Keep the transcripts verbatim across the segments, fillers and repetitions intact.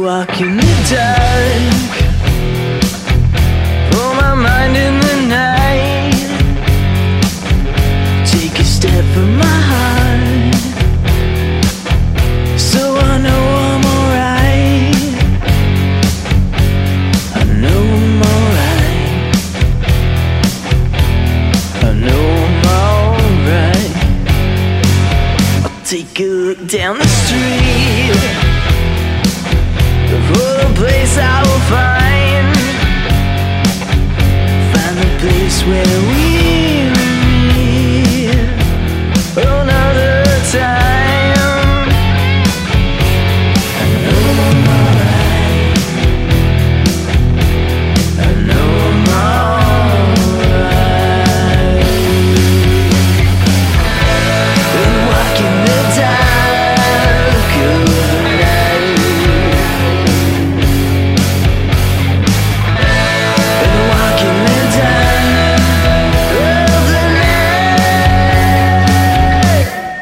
walk in the dark, pull my mind in the night, take a step from my heart, so I know I'm alright. I know I'm alright. I know I'm alright. I'll take a look down the street for the place I will find, find the place where we meet another time. I know I'm alright. I know I'm alright. Been walking the dark of the night, been walking the dark of the night.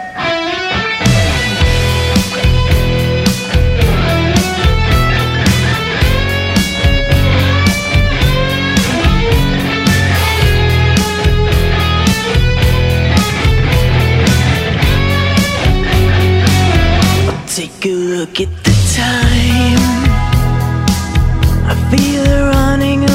Take a look at the time. I feel it running